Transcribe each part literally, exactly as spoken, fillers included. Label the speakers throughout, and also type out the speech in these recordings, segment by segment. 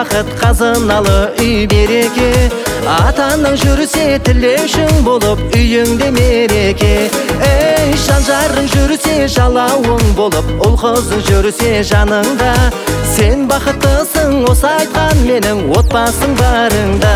Speaker 1: бақыт қазыналы үй береке, атаның жүрсе тілеушің болып үйіңде мереке. Ей жан-жарың жүрсе жалауың болып, ұл-қызың жүрсе жаныңда, сен бақыттысың осы айтқан менің отбасың барыңда.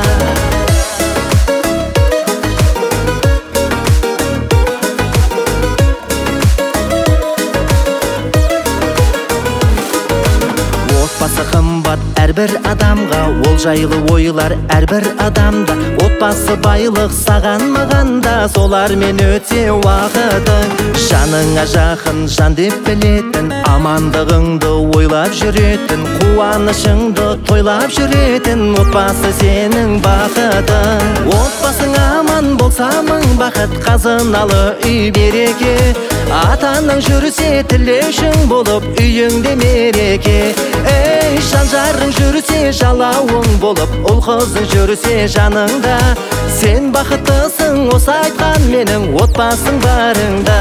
Speaker 1: Отбасы қымбат әрбір адамға, ол жайлы ойлар әрбір адамда. Отбасы байлық саған мағанда, солармен өте уақытың. Жаныңа жақын жан деп білетін, амандығыңды ойлап жүретін, қуанышыңды тойлап жүретін, отбасы сенің бақытың. Отбасың аман болса мың бақыт қазыналы үй береке, атаның жүрсе тілеушің болып үйіңде мереке. Ей жан-жарың жүрсе жалауың болып, ұл-қызың жүрсе жаныңда, сен бақыттысың осы айтқан менің отбасың барыңда.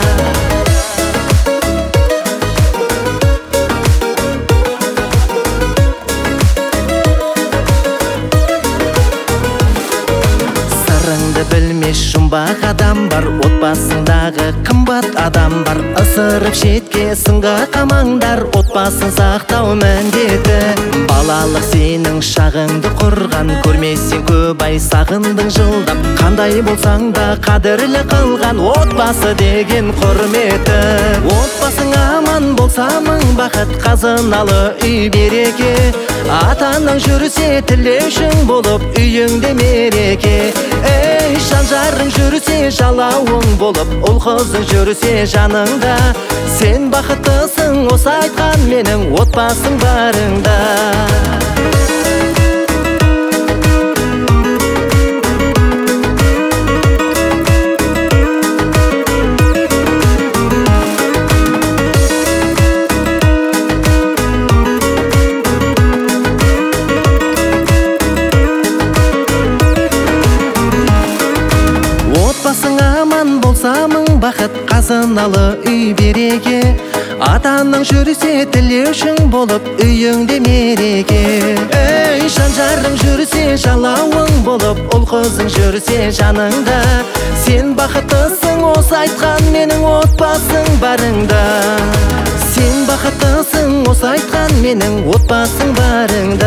Speaker 1: Сырыңды білмес жұмбақ адам бар, отбасыңдағы қымбат адам бар. Ысырып шетке сынға қамаңдар, отбасын сақтау міндеті. Балалық сенің шағыңды құрған, көрмесең көп ай сағындың жылдап. Қандай болсаң да қадірлі қылған, отбасы деген құрметі. Отбасың аман болса мың бақыт қазыналы үй береке, атаның жүрсе тілеушің болып үйіңде мереке. Ей жан-жарың жүрсе жалауың болып, ұл-қызың жүрсе жаныңда, сен бақыттысың осы айтқан менің отбасың барыңда. Отбасың аман болса мың бақыт қазыналы үй береке, атаның жүрсе тілеушің болып үйіңде мереке. Ей жан-жарың жүрсе жалауың болып, ұл-қызың жүрсе жаныңда, сен бақыттысың осы айтқан менің отбасың барыңда. Сен бақыттысың осы айтқан менің отбасың барыңда.